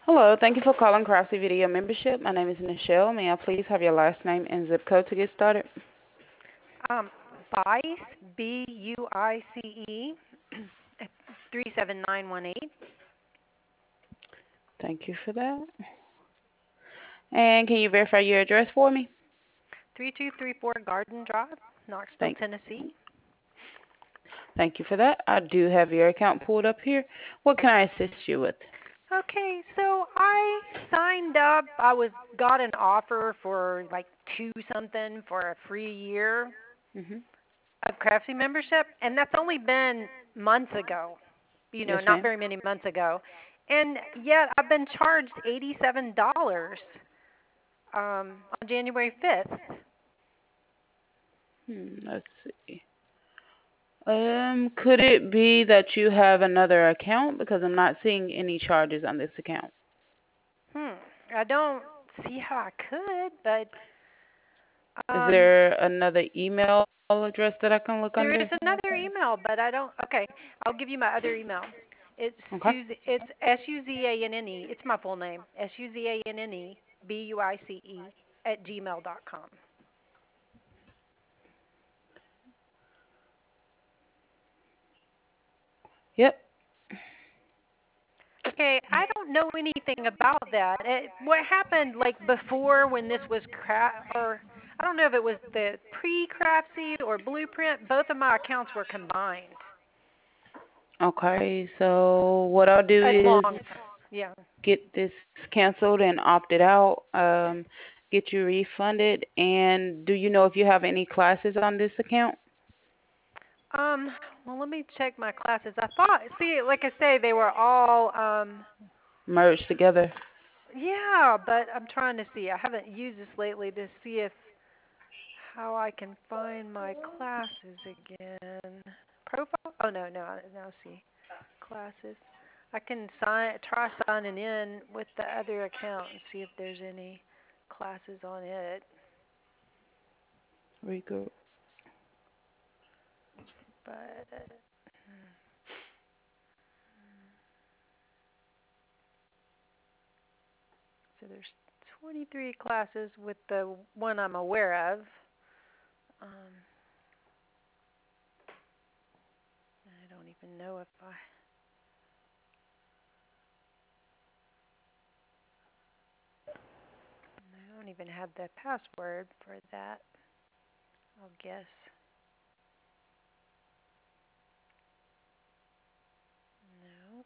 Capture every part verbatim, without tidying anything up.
Hello, thank you for calling Craftsy Video Membership. My name is Nichelle. May I please have your last name and zip code to get started? Um, Bice, B U I C E, three seven nine one eight. Thank you for that. And can you verify your address for me? three two three four Garden Drive, Knoxville, Thank, Tennessee. thank you for that. I do have your account pulled up here. What can I assist you with? Okay, so I signed up. I was got an offer for like two something for a free year hmm of Craftsy membership, and that's only been months ago. You know, Yes, not ma'am. very many months ago, and yet I've been charged eighty-seven dollars um, on January fifth. Hmm, let's see. Um, could it be that you have another account because I'm not seeing any charges on this account? Hmm. I don't see how I could, but Is um, there another email address that I can look there is under? another email, but I don't. Okay, I'll give you my other email. It's Okay. Suzy. It's S U Z A N N E. It's my full name. S U Z A N N E B U I C E at gmail dot com. Yep. Okay, I don't know anything about that. It, what happened, like before when this was craft, or I don't know if it was the pre-craft seed or blueprint. Both of my accounts were combined. Okay, so what I'll A do long is time. Yeah. get this canceled and opt it out, um, get you refunded. And do you know if you have any classes on this account Um, well, let me check my classes. I thought, see, like I say, they were all, um, merged together? yeah, but I'm trying to see. I haven't used this lately to see if how I can find my classes again. Profile? Oh no, no, I now see classes. I can sign, try signing in with the other account and see if there's any classes on it. Regroup. But hmm. So there's twenty-three classes with the one I'm aware of. Um, I don't even know if I. I don't even have the password for that. I'll guess. No.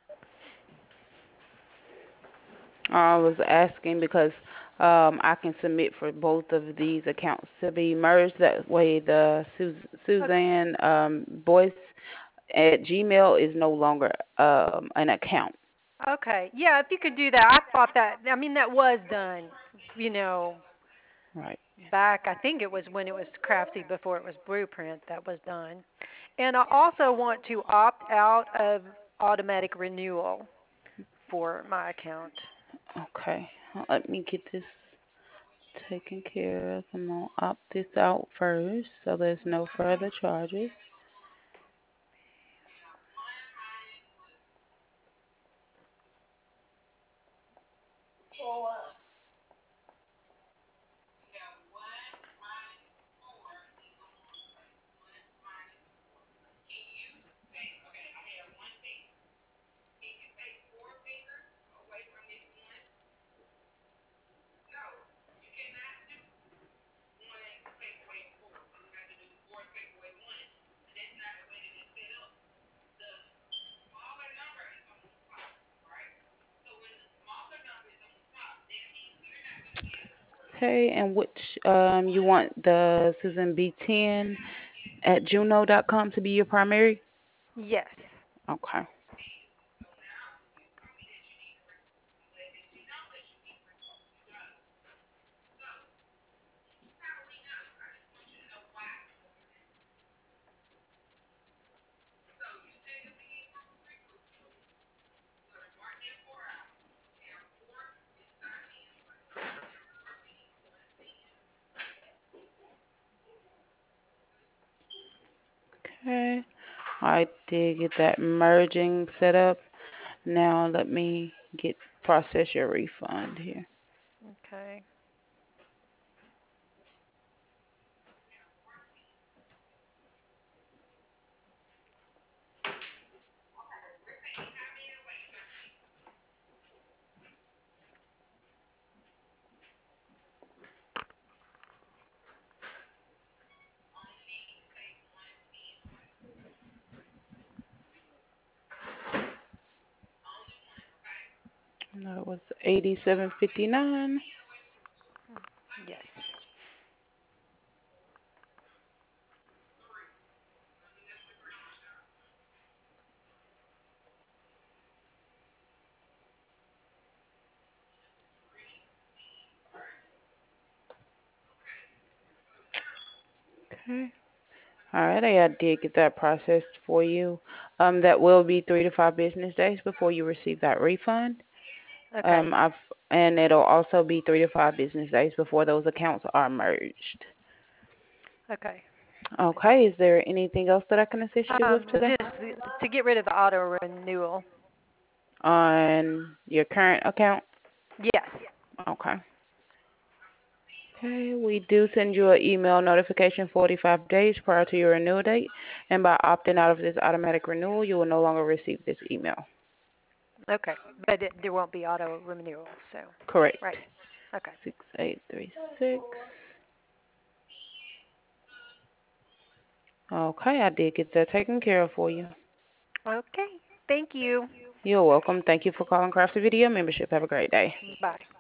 I was asking because um, I can submit for both of these accounts to be merged. That way, the Sus- Suzanne um, Boyce at Gmail is no longer um, an account. Okay. Yeah, if you could do that, I thought that. I mean, that was done. You know, Right. back. I think it was when it was Craftsy before it was Blueprint that was done. And I also want to opt out of automatic renewal for my account. Okay. Let me get this taken care of. I'm gonna opt this out first, so there's no further charges. Okay, and which um you want the Susan B ten at juno dot com to be your primary? Yes. Okay. Okay. I did get that merging set up. Now let me get process your refund here. Okay. No, it was eighty-seven fifty-nine. Yes. Okay. All right, I did get that processed for you. Um, that will be three to five business days before you receive that refund. Okay. Um, I've and it'll also be three to five business days before those accounts are merged. Okay. Okay. Is there anything else that I can assist you with Um, today? just to get rid of the auto renewal. On your current account? Yes. Okay. Okay, we do send you an email notification forty-five days prior to your renewal date, and by opting out of this automatic renewal, you will no longer receive this email. Okay. But it, there won't be auto renewal, so. Correct. Right. Okay. six eight three six. Okay, I did get that taken care of for you. Okay. Thank you. You're welcome. Thank you for calling Crafty Video Membership. Have a great day. Bye.